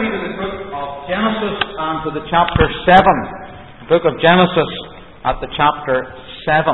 me to the book of Genesis and to the chapter 7. The book of Genesis at the chapter 7.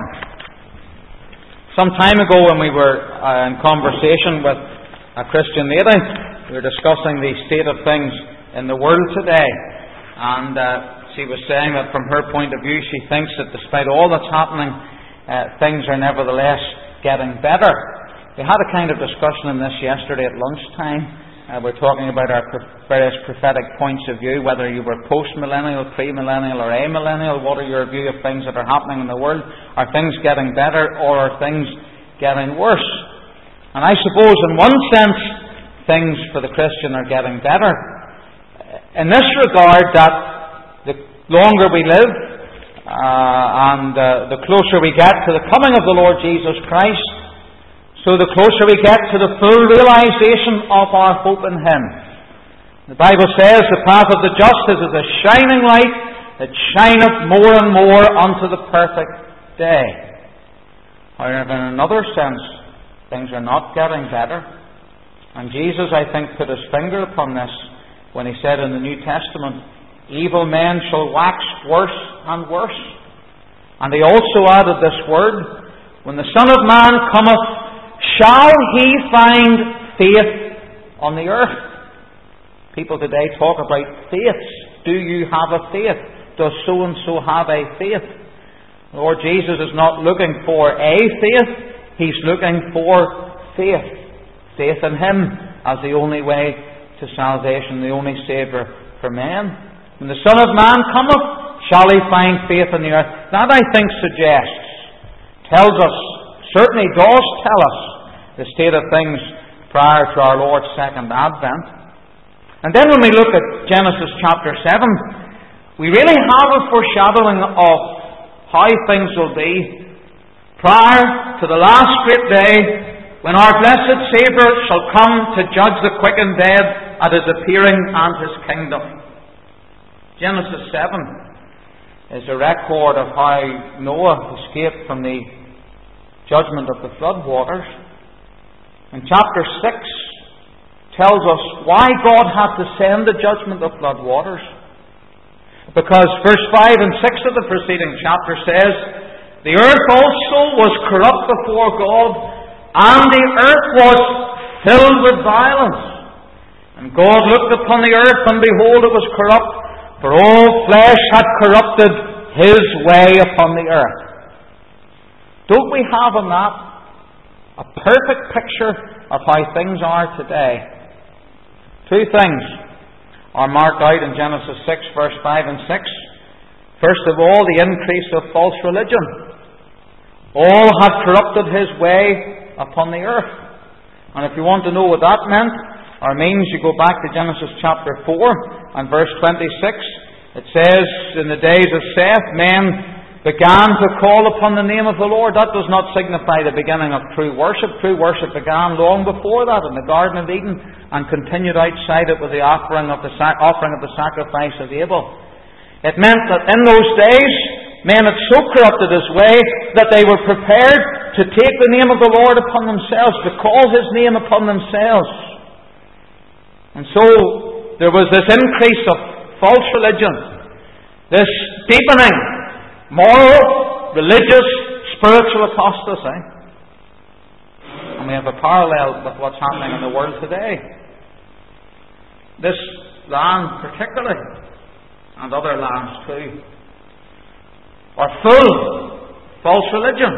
Some time ago when we were in conversation with a Christian lady, we were discussing the state of things in the world today. And she was saying that from her point of view, she thinks that despite all that's happening, things are nevertheless getting better. We had a kind of discussion on this yesterday at lunchtime. We're talking about our various prophetic points of view, whether you were post-millennial, pre-millennial or amillennial. What are your view of things that are happening in the world? Are things getting better or are things getting worse? And I suppose in one sense things for the Christian are getting better. In this regard, that the longer we live and the closer we get to the coming of the Lord Jesus Christ, so the closer we get to the full realization of our hope in Him. The Bible says, the path of the just is as a shining light that shineth more and more unto the perfect day. However, in another sense, things are not getting better. And Jesus, I think, put His finger upon this when He said in the New Testament, evil men shall wax worse and worse. And He also added this word, when the Son of Man cometh, shall He find faith on the earth? People today talk about faiths. Do you have a faith? Does so-and-so have a faith? The Lord Jesus is not looking for a faith. He's looking for faith. Faith in Him as the only way to salvation, the only Saviour for men. When the Son of Man cometh, shall He find faith on the earth? That, I think, tells us, certainly does tell us, the state of things prior to our Lord's second advent. And then when we look at Genesis chapter 7, we really have a foreshadowing of how things will be prior to the last great day when our blessed Saviour shall come to judge the quick and dead at His appearing and His kingdom. Genesis 7 is a record of how Noah escaped from the judgment of the flood waters. And chapter 6 tells us why God had to send the judgment of flood waters. Because verse 5 and 6 of the preceding chapter says, the earth also was corrupt before God, and the earth was filled with violence. And God looked upon the earth, and behold, it was corrupt, for all flesh had corrupted his way upon the earth. Don't we have in that a perfect picture of how things are today? Two things are marked out in Genesis 6, verse 5 and 6. First of all, the increase of false religion. All had corrupted his way upon the earth. And if you want to know what that meant, or means, you go back to Genesis chapter 4 and verse 26. It says, in the days of Seth, men began to call upon the name of the Lord. That does not signify the beginning of true worship. True worship began long before that in the Garden of Eden and continued outside it with the offering of the sacrifice of Abel. It meant that in those days, men had so corrupted his way that they were prepared to take the name of the Lord upon themselves, to call His name upon themselves. And so there was this increase of false religion, this deepening moral, religious, spiritual apostasy. And we have a parallel with what's happening in the world today. This land particularly, and other lands too, are full of false religion.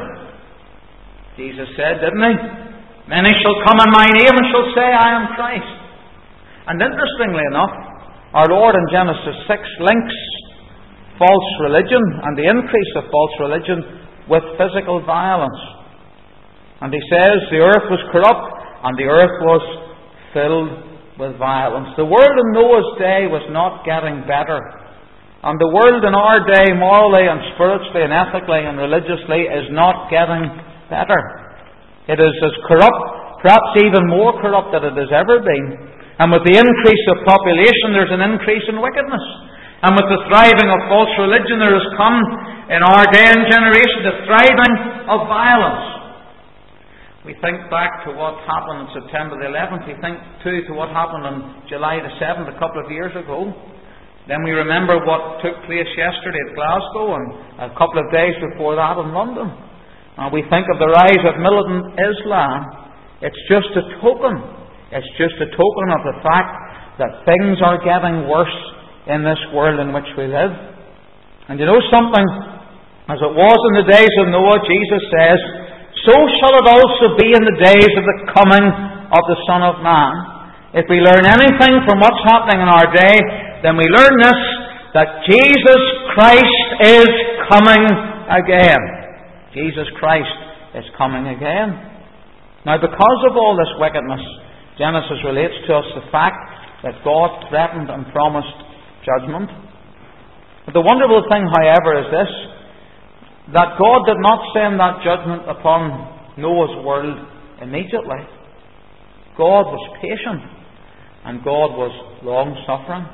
Jesus said, didn't He? Many shall come in my name and shall say, I am Christ. And interestingly enough, our Lord in Genesis 6 links false religion and the increase of false religion with physical violence. And He says the earth was corrupt and the earth was filled with violence. The world in Noah's day was not getting better. And the world in our day, morally and spiritually and ethically and religiously, is not getting better. It is as corrupt, perhaps even more corrupt than it has ever been. And with the increase of population, there's an increase in wickedness. And with the thriving of false religion, there has come in our day and generation the thriving of violence. We think back to what happened on September the 11th. We think too to what happened on July the 7th a couple of years ago. Then we remember what took place yesterday at Glasgow and a couple of days before that in London. And we think of the rise of militant Islam. It's just a token. It's just a token of the fact that things are getting worse in this world in which we live. And you know something? As it was in the days of Noah, Jesus says, so shall it also be in the days of the coming of the Son of Man. If we learn anything from what's happening in our day, then we learn this, that Jesus Christ is coming again. Jesus Christ is coming again. Now, because of all this wickedness, Genesis relates to us the fact that God threatened and promised judgment. But the wonderful thing, however, is this, that God did not send that judgment upon Noah's world immediately. God was patient and God was long-suffering.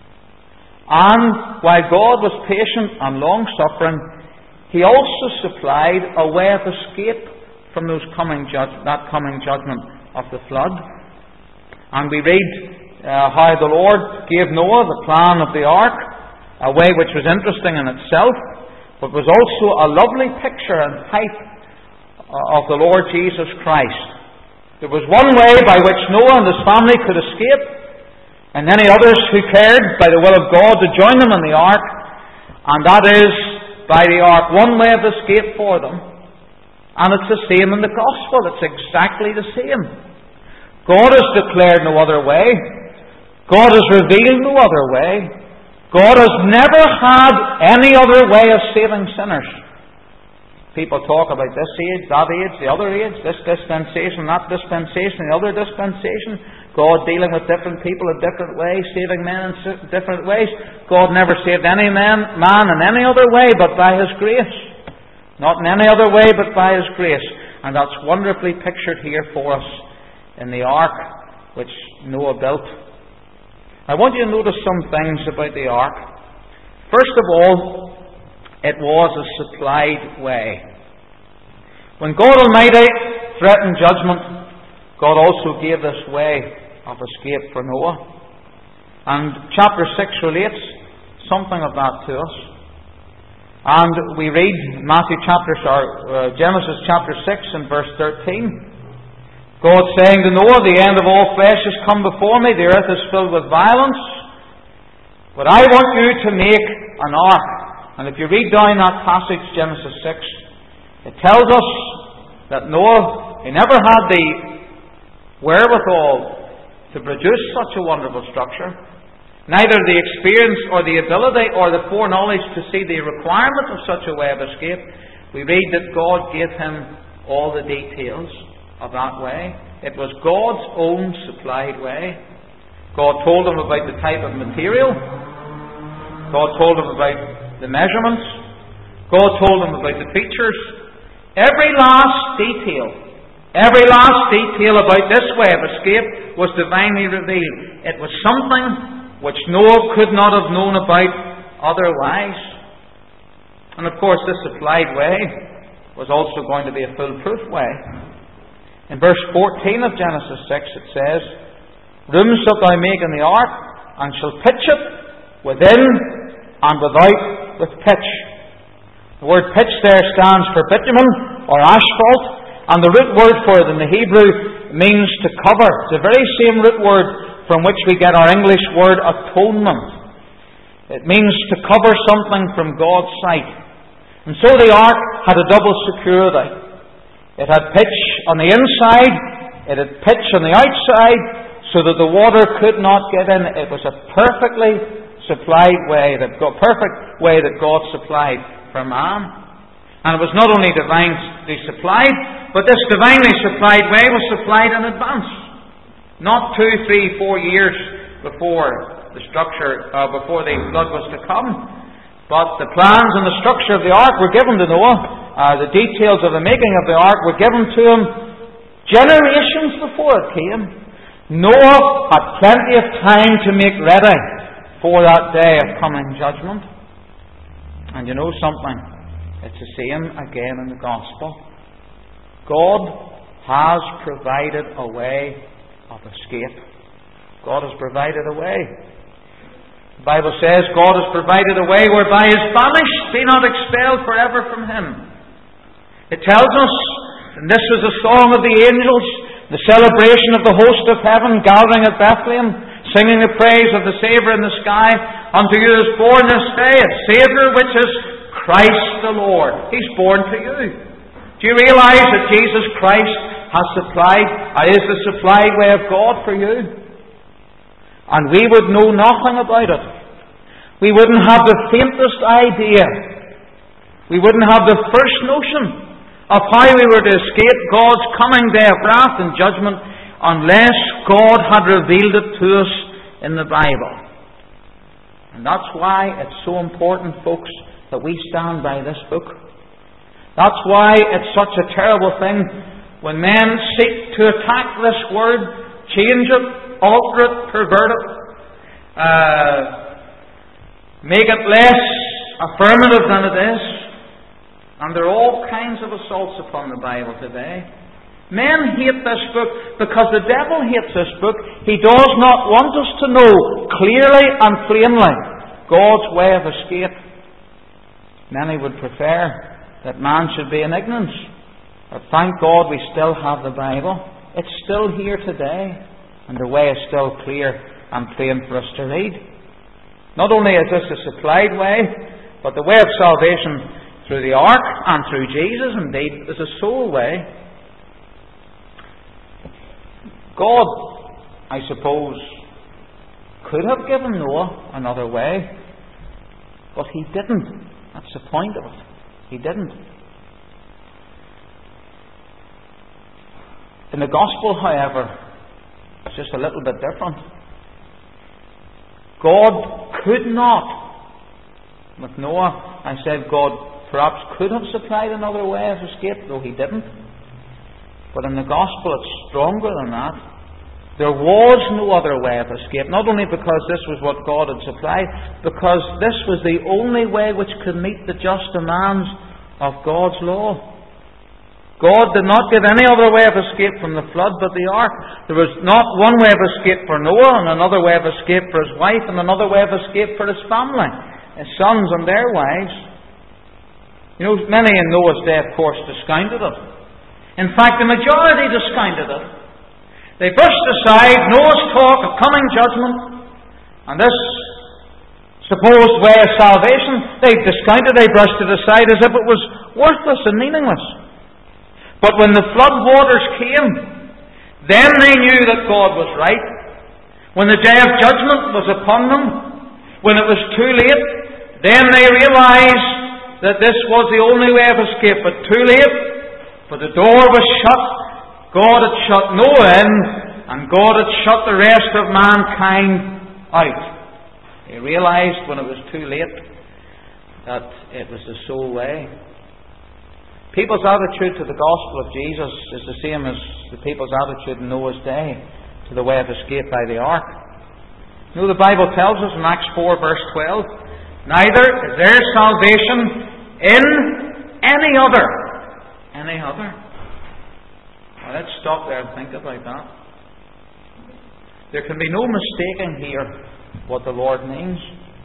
And while God was patient and long-suffering, He also supplied a way of escape from that coming judgment of the flood. And we read how the Lord gave Noah the plan of the ark, a way which was interesting in itself, but was also a lovely picture and type of the Lord Jesus Christ. There was one way by which Noah and his family could escape, and many others who cared, by the will of God, to join them in the ark, and that is by the ark. One way of escape for them. And it's the same in the gospel. It's exactly the same. God has declared no other way. God has revealed no other way. God has never had any other way of saving sinners. People talk about this age, that age, the other age, this dispensation, that dispensation, the other dispensation. God dealing with different people in different ways, saving men in different ways. God never saved any man in any other way but by His grace. Not in any other way but by His grace. And that's wonderfully pictured here for us in the ark which Noah built. I want you to notice some things about the ark. First of all, it was a supplied way. When God Almighty threatened judgment, God also gave this way of escape for Noah. And chapter 6 relates something of that to us. And we read Genesis chapter 6 and verse 13. God saying to Noah, the end of all flesh has come before me, the earth is filled with violence, but I want you to make an ark. And if you read down that passage, Genesis 6, it tells us that Noah, he never had the wherewithal to produce such a wonderful structure, neither the experience or the ability or the foreknowledge to see the requirement of such a way of escape. We read that God gave him all the details of that way. It was God's own supplied way. God told him about the type of material. God told him about the measurements. God told him about the features. Every last detail about this way of escape was divinely revealed. It was something which Noah could not have known about otherwise. And of course, this supplied way was also going to be a foolproof way. In verse 14 of Genesis 6 it says, rooms shalt thou make in the ark, and shall pitch it within and without with pitch. The word pitch there stands for bitumen or asphalt, and the root word for it in the Hebrew means to cover. It's the very same root word from which we get our English word atonement. It means to cover something from God's sight. And so the ark had a double security. It had pitch on the inside, it had pitch on the outside, so that the water could not get in. It was a perfectly supplied way, perfect way that God supplied for man. And it was not only divinely supplied, but this divinely supplied way was supplied in advance. Not 2, 3, 4 years before the flood was to come. But the plans and the structure of the ark were given to Noah. The details of the making of the ark were given to him generations before it came. Noah had plenty of time to make ready for that day of coming judgment. And you know something? It's the same again in the gospel. God has provided a way of escape. God has provided a way. The Bible says God has provided a way whereby His banished, be not expelled forever from Him. It tells us, and this was the song of the angels, the celebration of the host of heaven gathering at Bethlehem, singing the praise of the Saviour in the sky. Unto you is born this day a Saviour, which is Christ the Lord. He's born to you. Do you realize that Jesus Christ has supplied, is the supplied way of God for you? And we would know nothing about it. We wouldn't have the faintest idea. We wouldn't have the first notion of how we were to escape God's coming day of wrath and judgment unless God had revealed it to us in the Bible. And that's why it's so important, folks, that we stand by this book. That's why it's such a terrible thing when men seek to attack this word, change it, alter it, pervert it, make it less affirmative than it is. And there are all kinds of assaults upon the Bible today. Men hate this book because the devil hates this book. He does not want us to know clearly and plainly God's way of escape. Many would prefer that man should be in ignorance. But thank God we still have the Bible. It's still here today. And the way is still clear and plain for us to read. Not only is this a supplied way, but the way of salvation through the ark and through Jesus, indeed, is a sole way. God, I suppose, could have given Noah another way, but He didn't. That's the point of it. He didn't. In the Gospel, however, it's just a little bit different. God could not, with Noah, I said God perhaps could have supplied another way of escape, though He didn't. But in the Gospel it's stronger than that. There was no other way of escape, not only because this was what God had supplied, because this was the only way which could meet the just demands of God's law. God did not give any other way of escape from the flood but the ark. There was not one way of escape for Noah, and another way of escape for his wife, and another way of escape for his family, his sons and their wives. You know, many in Noah's day, of course, discounted it. In fact, the majority discounted it. They brushed aside Noah's talk of coming judgment and this supposed way of salvation. They discounted, they brushed it aside as if it was worthless and meaningless. But when the flood waters came, then they knew that God was right. When the day of judgment was upon them, when it was too late, then they realized that this was the only way of escape. But too late, for the door was shut. God had shut Noah in, and God had shut the rest of mankind out. They realized when it was too late that it was the sole way. People's attitude to the gospel of Jesus is the same as the people's attitude in Noah's day to the way of escape by the ark. You know, the Bible tells us in Acts 4 verse 12, neither is there salvation in any other. Any other. Now let's stop there and think about that. There can be no mistaking here what the Lord means.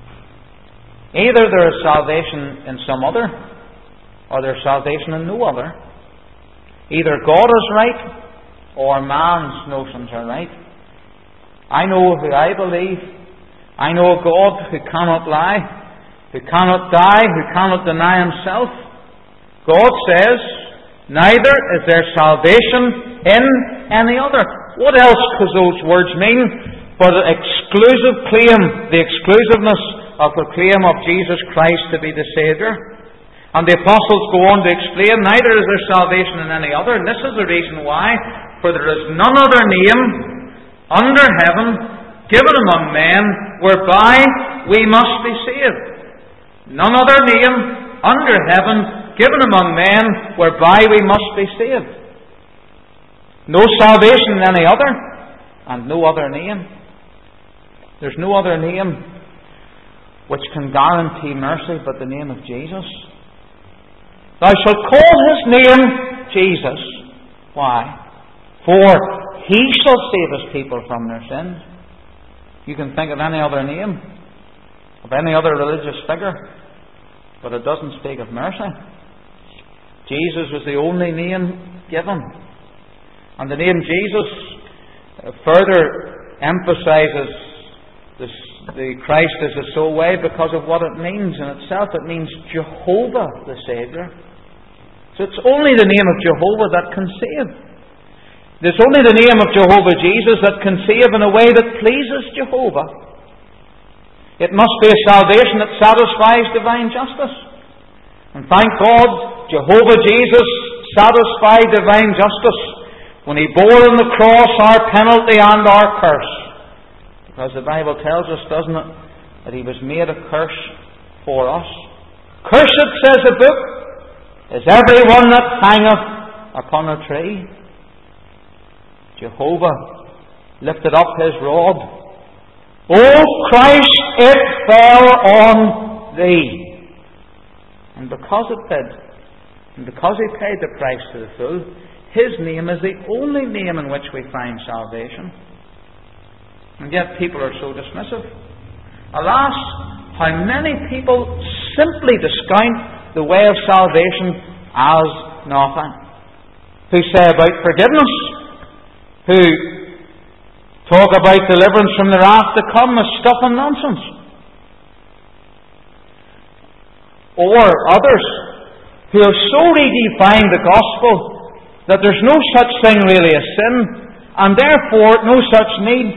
Either there is salvation in some other, or there is salvation in no other. Either God is right, or man's notions are right. I know who I believe. I know a God who cannot lie, who cannot die, who cannot deny Himself. God says, neither is there salvation in any other. What else could those words mean but an exclusive claim, the exclusiveness of the claim of Jesus Christ to be the Saviour? And the apostles go on to explain, neither is there salvation in any other. And this is the reason why. For there is none other name under heaven given among men whereby we must be saved. None other name under heaven given among men whereby we must be saved. No salvation in any other, and no other name. There's no other name which can guarantee mercy but the name of Jesus. Thou shalt call His name Jesus. Why? For He shall save His people from their sins. You can think of any other name, of any other religious figure, but it doesn't speak of mercy. Jesus was the only name given. And the name Jesus further emphasizes the Christ is the sole way because of what it means in itself. It means Jehovah the Saviour. So it's only the name of Jehovah that can save. It's only the name of Jehovah Jesus that can save in a way that pleases Jehovah. It must be a salvation that satisfies divine justice. And thank God, Jehovah Jesus satisfied divine justice when He bore on the cross our penalty and our curse. Because the Bible tells us, doesn't it, that He was made a curse for us. Cursed, says the book, is every one that hangeth upon a tree. Jehovah lifted up His rod. O Christ, it fell on Thee. And because it did, and because He paid the price to the full, His name is the only name in which we find salvation. And yet people are so dismissive. Alas, how many people simply discount the way of salvation as nothing. Who say about forgiveness, who talk about deliverance from the wrath to come as stuff and nonsense. Or others who have so redefined the gospel that there's no such thing really as sin, and therefore no such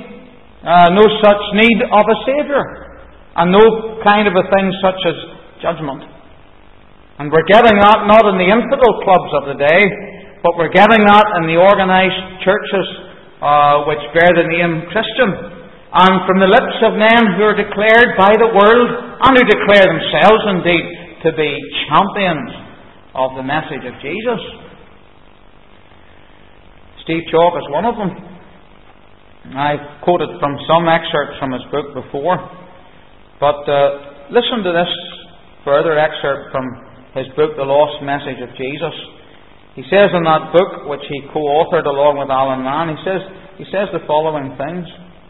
need of a Saviour, and no kind of a thing such as judgment. And we're getting that not in the infidel clubs of the day, but we're getting that in the organised churches which bear the name Christian, and from the lips of men who are declared by the world, and who declare themselves indeed to be champions of the message of Jesus. Steve Chalke is one of them. I've quoted from some excerpts from his book before, but listen to this further excerpt from his book, The Lost Message of Jesus. He says in that book, which he co-authored along with Alan Mann, he says the following things.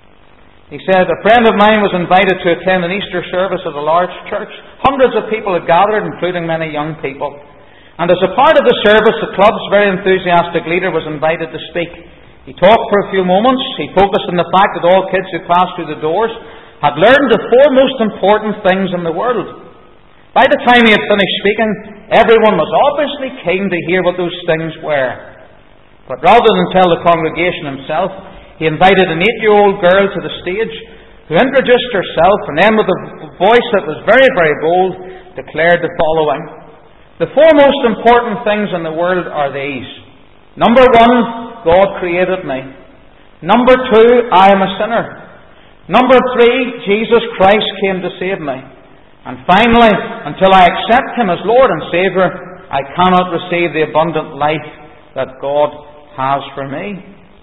He said, a friend of mine was invited to attend an Easter service at a large church. Hundreds of people had gathered, including many young people. And as a part of the service, the club's very enthusiastic leader was invited to speak. He talked for a few moments. He focused on the fact that all kids who passed through the doors had learned the four most important things in the world. By the time he had finished speaking, everyone was obviously keen to hear what those things were. But rather than tell the congregation himself, he invited an 8-year-old girl to the stage, who introduced herself, and then with a voice that was very, very bold, declared the following. The four most important things in the world are these. Number 1, God created me. Number 2, I am a sinner. Number 3, Jesus Christ came to save me. And finally, until I accept Him as Lord and Saviour, I cannot receive the abundant life that God has for me.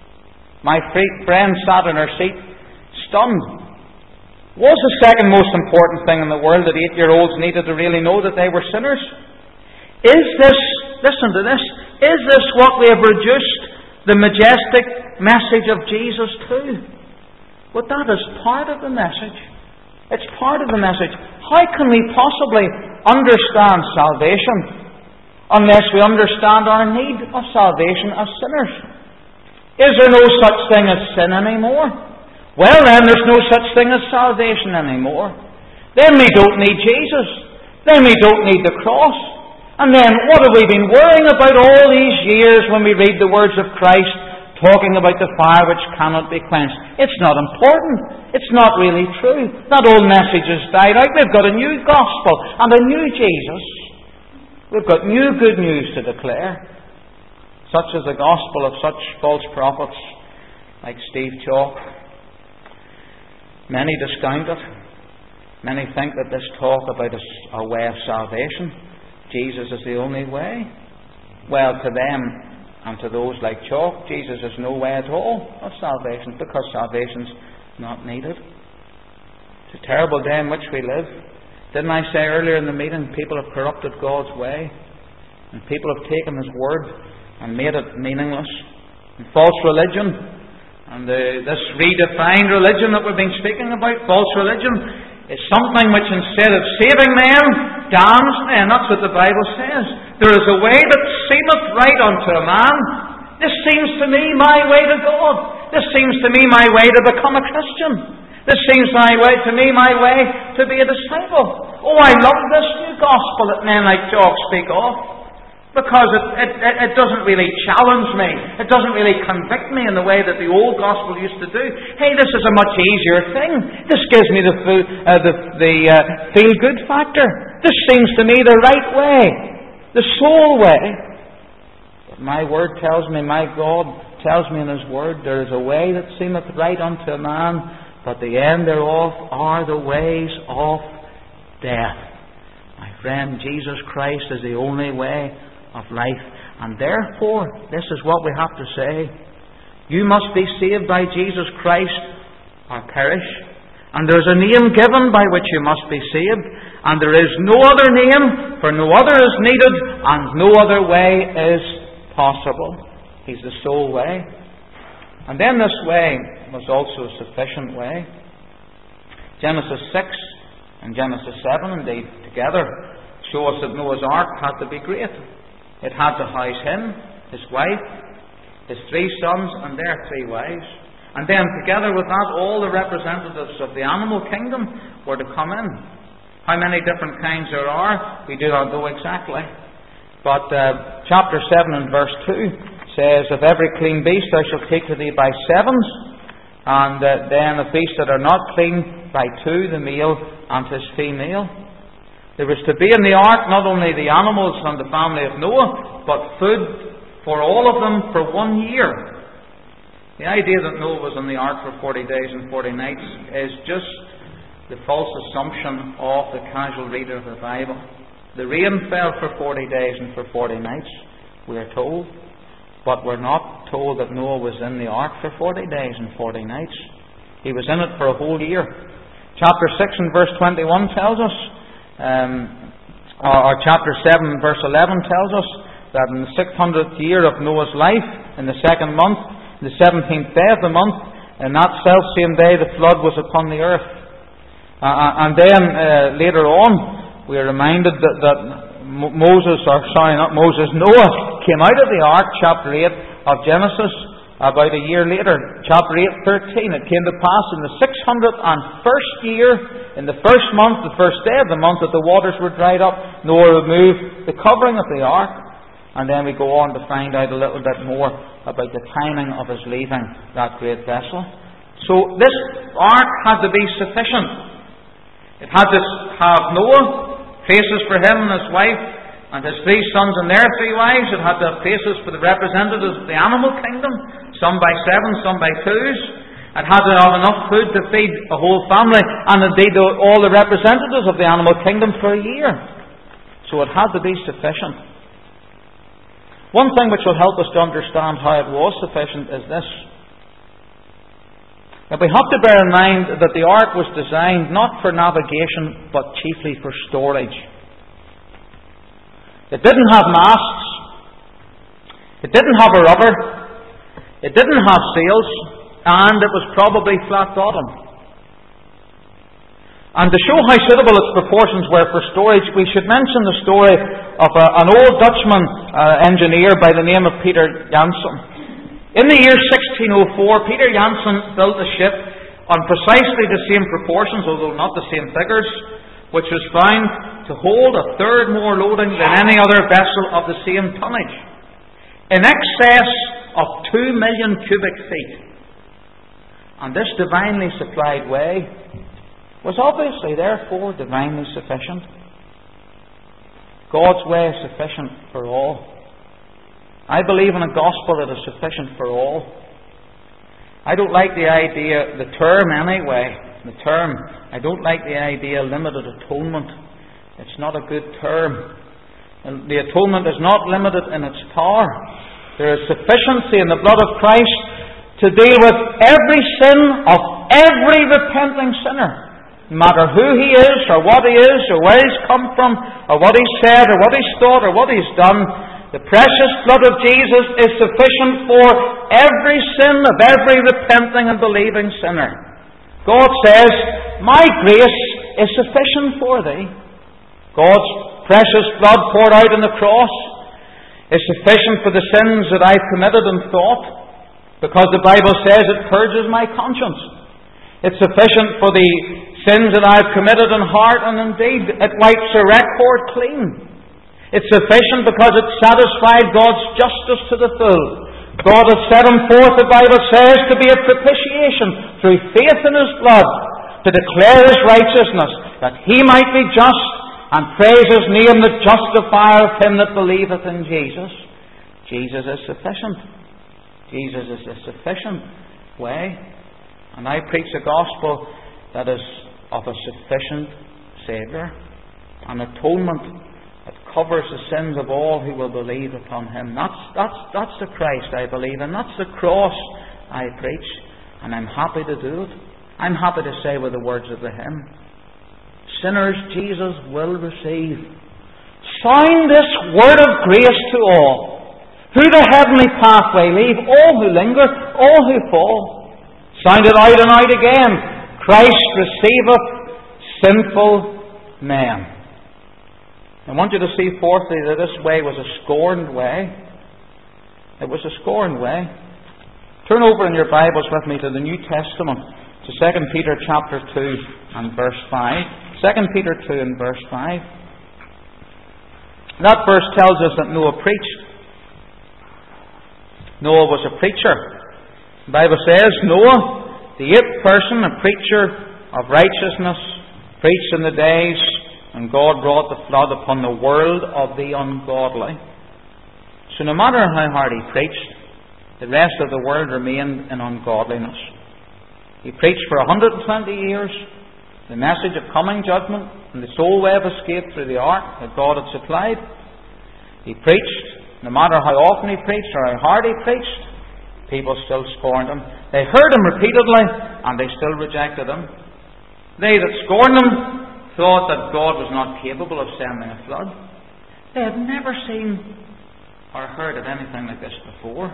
My friend sat in her seat, stunned. Was the second most important thing in the world that 8-year-olds needed to really know that they were sinners? Is this, listen to this, is this what we have reduced the majestic message of Jesus to? Well, that is part of the message. It's part of the message. How can we possibly understand salvation unless we understand our need of salvation as sinners? Is there no such thing as sin anymore? Well then, there's no such thing as salvation anymore. Then we don't need Jesus. Then we don't need the cross. And then what have we been worrying about all these years when we read the words of Christ talking about the fire which cannot be quenched? It's not important. It's not really true. That old message has died out. We've got a new gospel and a new Jesus. We've got new good news to declare. Such as the gospel of such false prophets like Steve Chalke. Many discount it. Many think that this talk about a way of salvation, Jesus is the only way. Well, to them and to those like Chalke, Jesus is no way at all of salvation, because salvation's not needed. It's a terrible day in which we live. Didn't I say earlier in the meeting, people have corrupted God's way, and people have taken His word and made it meaningless. And false religion, and this redefined religion that we've been speaking about, false religion, is something which instead of saving men, damns men. That's what the Bible says. There is a way that seemeth right unto a man. This seems to me my way to God. This seems to me my way to become a Christian. This seems to me my way to be a disciple. Oh, I love this new gospel that men like Jock speak of. Because it doesn't really challenge me. It doesn't really convict me in the way that the old gospel used to do. Hey, this is a much easier thing. This gives me the feel-good factor. This seems to me the right way. The sole way. But my Word tells me, my God tells me in His Word, there is a way that seemeth right unto a man, but the end thereof are the ways of death. My friend, Jesus Christ is the only way of life. And therefore, this is what we have to say. You must be saved by Jesus Christ or perish. And there is a name given by which you must be saved. And there is no other name, for no other is needed, and no other way is possible. He's the sole way. And then this way was also a sufficient way. Genesis 6 and Genesis 7, indeed, together show us that Noah's Ark had to be great. It had to house him, his wife, his 3 sons, and their 3 wives. And then together with that, all the representatives of the animal kingdom were to come in. How many different kinds there are, we do not know exactly. But chapter 7 and verse 2 says, Of every clean beast thou shalt take to thee by 7s, and then of beasts that are not clean by 2, the male and his female. There was to be in the ark not only the animals and the family of Noah, but food for all of them for 1 year. The idea that Noah was in the ark for 40 days and 40 nights is just the false assumption of the casual reader of the Bible. The rain fell for 40 days and for 40 nights, we are told. But we're not told that Noah was in the ark for 40 days and 40 nights. He was in it for a whole year. Chapter 6 and verse 21 tells us, or chapter 7 verse 11 tells us that in the 600th year of Noah's life, in the 2nd month, the 17th day of the month, in that self-same day the flood was upon the earth. And then later on we are reminded that Noah came out of the ark, chapter 8 of Genesis, about a year later, chapter 8:13. It came to pass in the 601st year, in the 1st month, the 1st day of the month, that the waters were dried up. Noah removed the covering of the ark. And then we go on to find out a little bit more about the timing of his leaving that great vessel. So this ark had to be sufficient. It had to have Noah, places for him and his wife, and his 3 sons and their 3 wives. It had to have places for the representatives of the animal kingdom, some by 7, some by 2s. It had to have enough food to feed a whole family, and indeed all the representatives of the animal kingdom for a year. So it had to be sufficient. One thing which will help us to understand how it was sufficient is this. Now we have to bear in mind that the ark was designed not for navigation, but chiefly for storage. It didn't have masts. It didn't have a rudder. It didn't have sails. And it was probably flat-bottomed. And to show how suitable its proportions were for storage, we should mention the story of an old Dutchman engineer by the name of Peter Janssen. In the year 1604, Peter Janssen built a ship on precisely the same proportions, although not the same figures, which was found to hold a third more loading than any other vessel of the same tonnage, in excess of 2 million cubic feet. And this divinely supplied way was obviously, therefore, divinely sufficient. God's way is sufficient for all. I believe in a gospel that is sufficient for all. I don't like the idea, the term anyway, I don't like the idea limited atonement. It's not a good term. And the atonement is not limited in its power. There is sufficiency in the blood of Christ to deal with every sin of every repenting sinner. No matter who he is, or what he is, or where he's come from, or what he's said, or what he's thought, or what he's done, The precious blood of Jesus is sufficient for every sin of every repenting and believing sinner. God says, my grace is sufficient for thee. God's precious blood poured out on the cross is sufficient for the sins that I've committed in thought, because the Bible says it purges my conscience. It's sufficient for the sins that I've committed in heart and in deed. It wipes a record clean. It's sufficient because it satisfied God's justice to the full. God has set him forth, the Bible says, to be a propitiation through faith in his blood, to declare his righteousness, that he might be just and praise his name, the justifier of him that believeth in Jesus. Jesus is sufficient. Jesus is a sufficient way. And I preach a gospel that is of a sufficient Saviour, an atonement that covers the sins of all who will believe upon him. That's the Christ I believe in. That's the cross I preach. And I'm happy to do it. I'm happy to say with the words of the hymn, sinners Jesus will receive. Sound this word of grace to all, who the heavenly pathway leave, all who linger, all who fall. Sound it out and out again. Christ receiveth sinful men. I want you to see fourthly that this way was a scorned way. It was a scorned way. Turn over in your Bibles with me to the New Testament, to 2 Peter chapter 2 and verse 5. 2 Peter 2 and verse 5. That verse tells us that Noah preached. Noah was a preacher. The Bible says, Noah, the eighth person, a preacher of righteousness, preached in the days when God brought the flood upon the world of the ungodly. So no matter how hard he preached, the rest of the world remained in ungodliness. He preached for 120 years the message of coming judgment and the sole way of escape through the ark that God had supplied. He preached, no matter how often he preached or how hard he preached, people still scorned him. They heard him repeatedly and they still rejected him. They that scorned him thought that God was not capable of sending a flood. They had never seen or heard of anything like this before.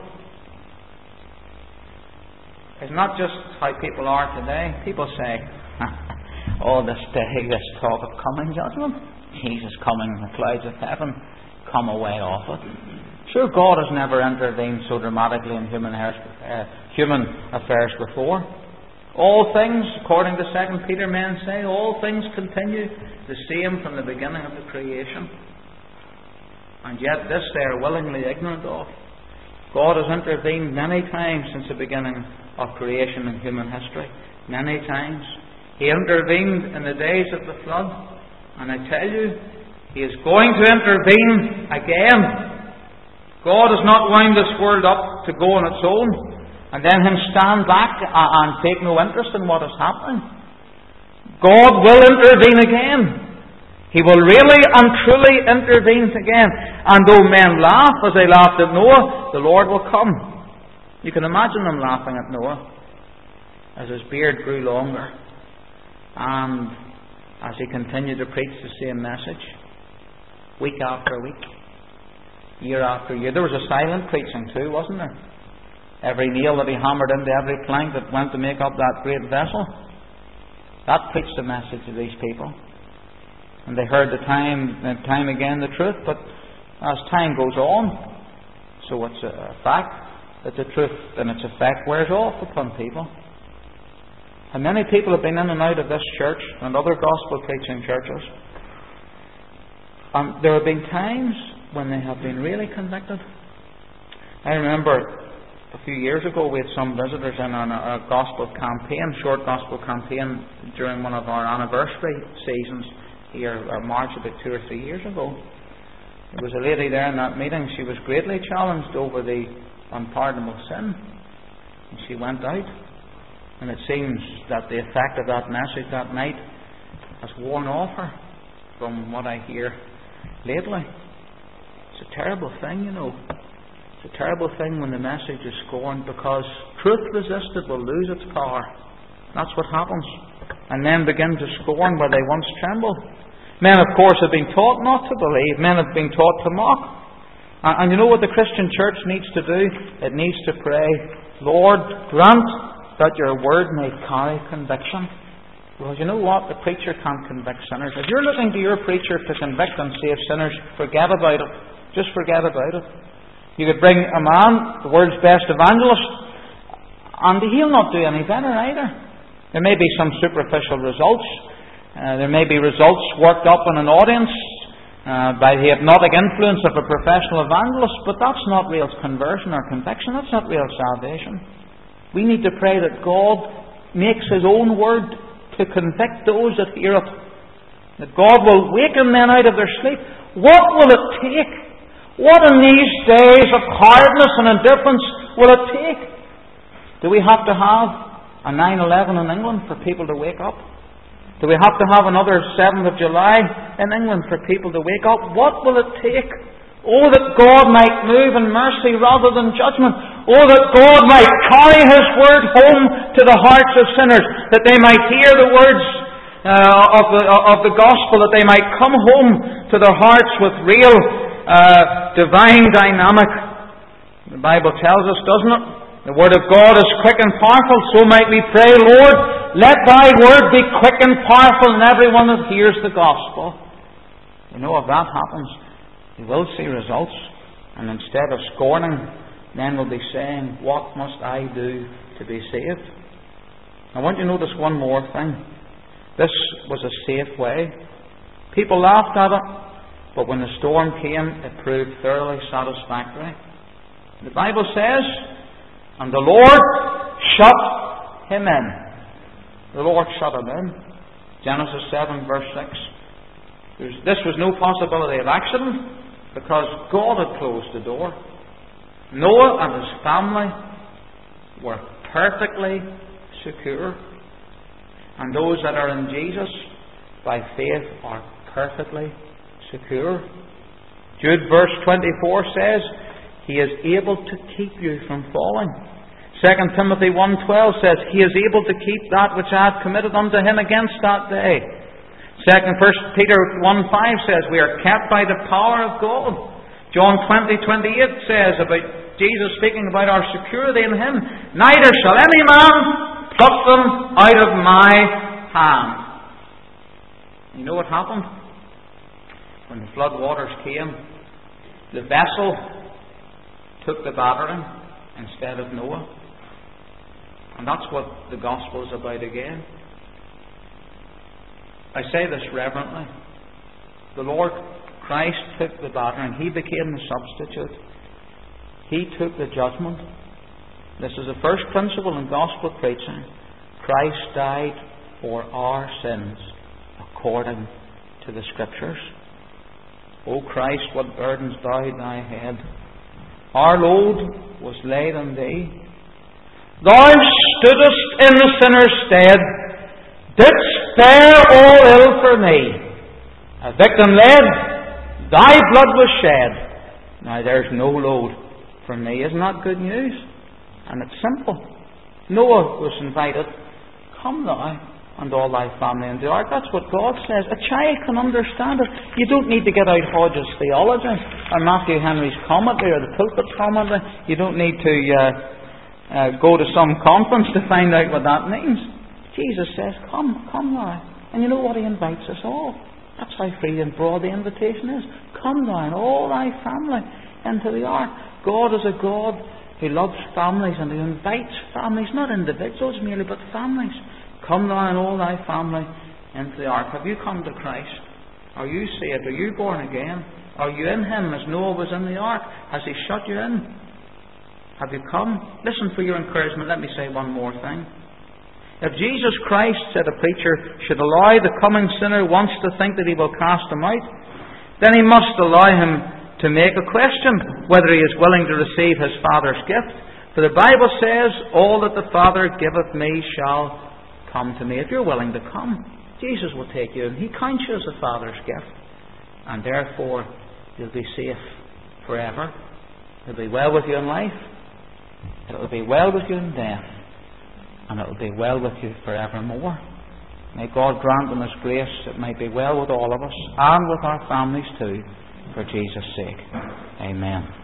It's not just how people are today. People say, all this day, this talk of coming judgment, Jesus coming in the clouds of heaven, come away off it. Sure, God has never intervened so dramatically in human affairs before. All things, according to 2 Peter, men say, all things continue the same from the beginning of the creation. And yet this they are willingly ignorant of. God has intervened many times since the beginning of creation in human history. Many times. He intervened in the days of the flood. And I tell you, He is going to intervene again. God has not wound this world up to go on its own and then Him stand back and take no interest in what is happening. God will intervene again. He will really and truly intervene again. And though men laugh as they laughed at Noah, the Lord will come. You can imagine them laughing at Noah as his beard grew longer and as he continued to preach the same message week after week, year after year. There was a silent preaching too, wasn't there? Every nail that he hammered into every plank that went to make up that great vessel, that preached the message to these people. And they heard time and time again the truth, but as time goes on, so it's a fact that the truth and its effect wears off upon people. And many people have been in and out of this church and other gospel preaching churches. And there have been times when they have been really convicted. I remember a few years ago we had some visitors in on a gospel campaign, short gospel campaign, during one of our anniversary seasons here, or March, about 2 or 3 years ago. There was a lady there in that meeting. She was greatly challenged over the unpardonable sin. And she went out. And it seems that the effect of that message that night has worn off her, from what I hear lately. It's a terrible thing, you know. It's a terrible thing when the message is scorned, because truth resisted will lose its power. That's what happens. And men begin to scorn where they once trembled. Men, of course, have been taught not to believe. Men have been taught to mock. And you know what the Christian church needs to do? It needs to pray, Lord, grant that your word may carry conviction. Well, you know what? The preacher can't convict sinners. If you're looking to your preacher to convict and save sinners, forget about it. Just forget about it. You could bring a man, the world's best evangelist, and he'll not do any better either. There may be some superficial results. There may be results worked up in an audience by the hypnotic influence of a professional evangelist, but that's not real conversion or conviction. That's not real salvation. We need to pray that God makes His own word to convict those that hear it. That God will waken men out of their sleep. What will it take? What in these days of hardness and indifference will it take? Do we have to have a 9/11 in England for people to wake up? Do we have to have another 7th of July in England for people to wake up? What will it take? Oh, that God might move in mercy rather than judgment. Oh, that God might carry His word home to the hearts of sinners, that they might hear the words of the gospel, that they might come home to their hearts with real divine dynamic. The Bible tells us, doesn't it? The word of God is quick and powerful, so might we pray, Lord, let thy word be quick and powerful in everyone that hears the gospel. You know, if that happens, you will see results. And instead of scorning, men will be saying, what must I do to be saved? I want you to notice one more thing. This was a safe way. People laughed at it, but when the storm came, it proved thoroughly satisfactory. The Bible says, and the Lord shut him in. The Lord shut him in. Genesis 7 verse 6. This was no possibility of accident, because God had closed the door. Noah and his family were perfectly secure. And those that are in Jesus, by faith, are perfectly secure. Jude verse 24 says, He is able to keep you from falling. 2 Timothy 1:12 says, He is able to keep that which I have committed unto Him against that day. 1 Peter 1:5 says, we are kept by the power of God. John 20:28 says about Jesus speaking about our security in Him, neither shall any man pluck them out of my hand. You know what happened? When the flood waters came, the vessel took the battering instead of Noah. And that's what the gospel is about again. I say this reverently. The Lord Christ took the battering. He became the substitute. He took the judgment. This is the first principle in gospel preaching. Christ died for our sins according to the Scriptures. O Christ, what burdens bowed thy head. Our load was laid on thee. Thou stoodest in the sinner's stead, didst bear all ill for me. A victim led, thy blood was shed. Now there's no load for me. Isn't that good news? And it's simple. Noah was invited, come thou and all thy family into the ark. That's what God says. A child can understand it. You don't need to get out Hodges' theology or Matthew Henry's commentary or the pulpit commentary. You don't need to go to some conference to find out what that means. Jesus says, come thou. And you know what? He invites us all. That's how free and broad the invitation is. Come thou and all thy family into the ark. God is a God who loves families and who invites families, not individuals merely, but families. Come thou and all thy family into the ark. Have you come to Christ? Are you saved? Are you born again? Are you in Him as Noah was in the ark? Has He shut you in? Have you come? Listen, for your encouragement, let me say one more thing. If Jesus Christ, said a preacher, should allow the coming sinner once to think that He will cast him out, then He must allow him to make a question whether he is willing to receive his Father's gift. For the Bible says, all that the Father giveth me shall come to me. If you're willing to come, Jesus will take you, and He counts you as a Father's gift, and therefore you'll be safe forever. It'll be well with you in life, it'll be well with you in death, and it'll be well with you forevermore. May God grant in His grace it might be well with all of us, and with our families too, for Jesus' sake. Amen.